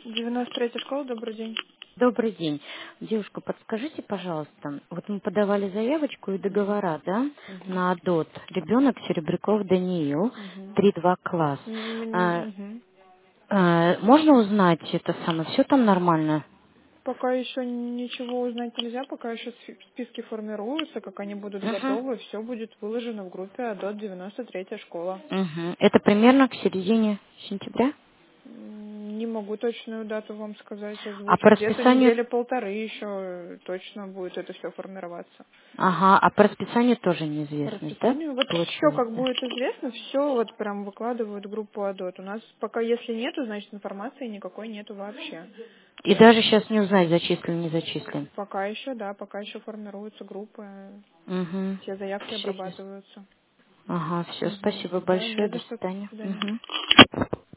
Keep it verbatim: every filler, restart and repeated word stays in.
девяносто третья школа, добрый день. Добрый день. Девушка, подскажите, пожалуйста, вот мы подавали заявочку и Угу. договора, да, Угу. на ДОТ. Ребенок Серебряков Даниил, Угу. три-два класс. А, Угу. а, можно узнать это самое? Все там нормально? Пока еще ничего узнать нельзя, пока еще спи- списки формируются, как они будут Угу. готовы, все будет выложено в группе АДОТ девяносто третья школа. Угу. Это примерно к середине сентября? М, Не могу точную дату вам сказать, А по озвучить. Где-то расписанию, недели полторы еще точно будет это все формироваться. ага, а по расписанию тоже По неизвестность, да, расписанию. Вот все, как получается? будет известно, все вот прям выкладывают в группу АДОТ. У нас пока если нету, значит информации никакой нету вообще. И даже сейчас не узнать, зачислен, не зачислен. Пока еще, да, пока еще формируются группы, Угу. все заявки Все. обрабатываются. Ага, все, Мгм. спасибо Да, не большое, за до что. До свидания. свидания. Мгм.